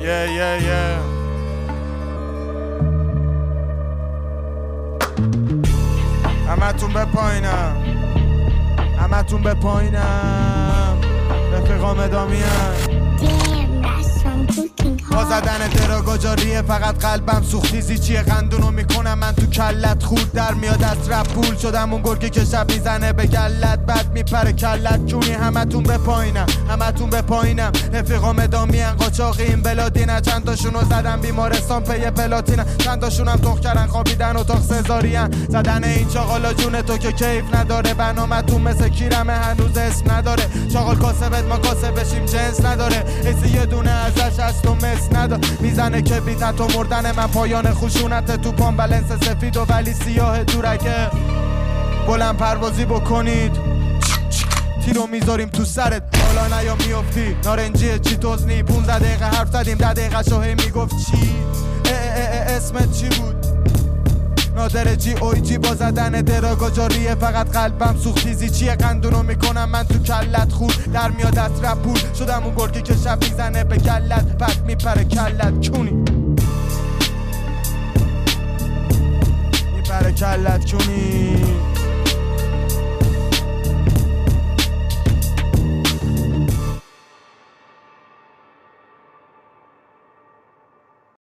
همتون به پایینم، همتون به پایینم، رفیقام ادامیم با زدن دراگا جاریه، فقط قلبم سوختیزی چیه قندونو میکنم من تو کلت، خود در میاد از رپ پول شدم اون گرگی که شب میزنه به گلت، بد میپره کلت چونی. همتون به پایینم، همتون به پایینم، رفیقام ادامین قاچاقی این بلادی نه، چند تاشونو زدم بیمارستان پی پلاتینه، چند تاشونم تخ کردن خوابیدن اتاق سزارین، زدن این چاقالا جون تو که کیف نداره، برنامه‌تون مثل کیرمه هنوز اسم نداره، چاقال کاسبت ما کاسب بشیم جنس نداره، ایسی یه دونه ازش هست و مس نداره، میزنه که بیتت و مردن من پایان خشونت تو پام، بلنس سفید و ولی سیاه دورگه، بلند پروازی بکنید تیرو میذاریم تو سرت حالا نیا میافتی، نارنجی چی توزنی 15 دقیقه حرف زدیم 10 دقیقه شاهی میگفت چی اسمت چی بود، نادر جی اوی جی با زدن دراگا جاریه، فقط قلبم سوختیزی چیه قندونو میکنم من تو کلت، خود در میاد از رپ پول شدم اون گرگی که شب میزنه به گلت، بد میپره کلت کونی، میپره کلت کونی.